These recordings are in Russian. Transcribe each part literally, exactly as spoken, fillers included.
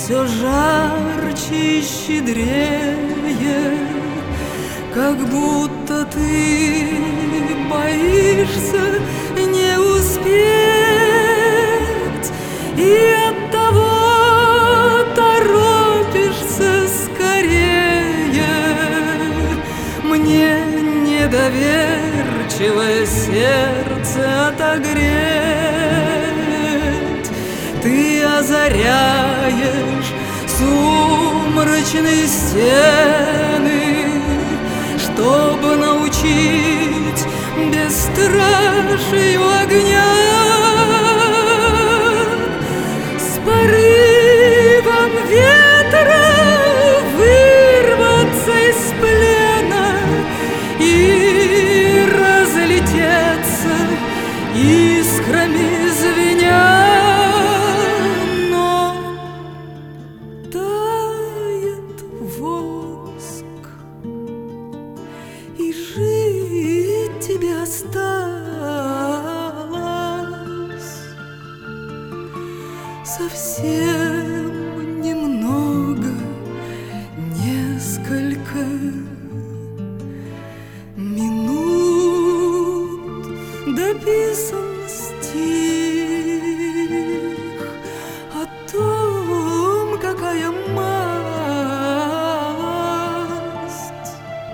все жарче и щедрее, как будто ты боишься не успеть, и оттого торопишься скорее. Мне недоверчивое сердце отогреть, ты озаряешь сумрачные стены, чтобы научить бесстрашию огня. С порывом ветра вырваться из плена и разлететься искрами звеня. Но тает воск, и жить тебе осталось совсем немного, несколько минут. Дописан стих о том, какая малость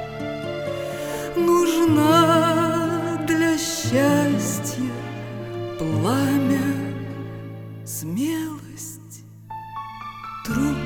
нужна для счастья: пламя, смелость, труд.